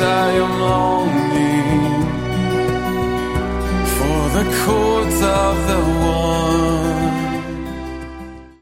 I am longing for the chords of the one